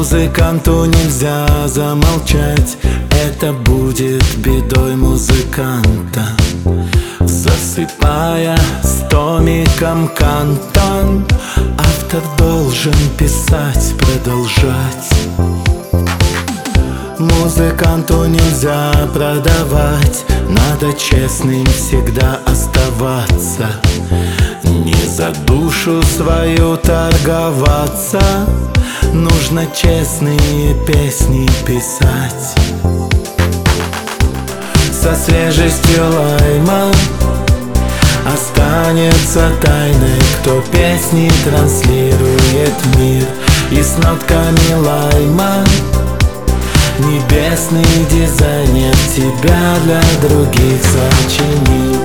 Музыканту нельзя замолчать, это будет бедой музыканта. Засыпая с томиком кантон, автор должен писать, продолжать. Музыканту нельзя продавать, надо честным всегда оставаться. Не за душу свою торговаться, нужно честные песни писать. Со свежестью лайма останется тайной, кто песни транслирует в мир. И с нотками лайма небесный дизайнер тебя для других сочинил.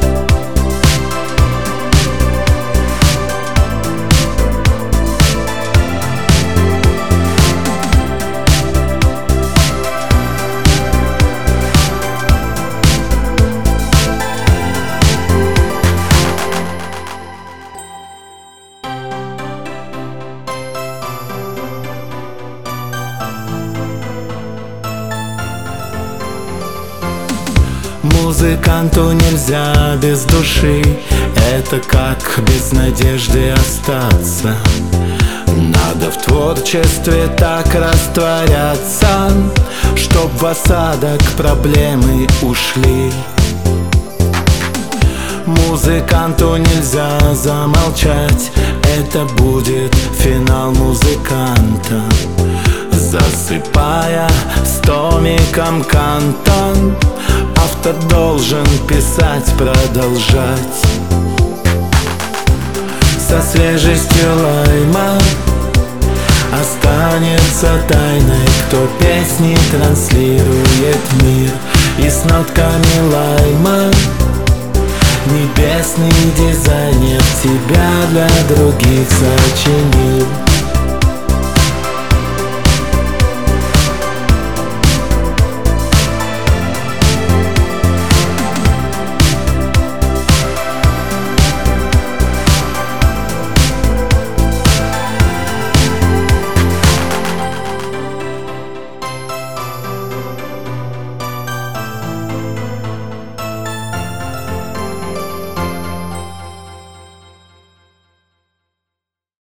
Музыканту нельзя без души, это как без надежды остаться. Надо в творчестве так растворяться, чтоб в осадок проблемы ушли. Музыканту нельзя замолчать, это будет финал музыканта. Засыпая с томиком кантон, автор должен писать, продолжать. Со свежестью лайма останется тайной, кто песни транслирует в мир. И с нотками лайма небесный дизайнер тебя для других сочинил.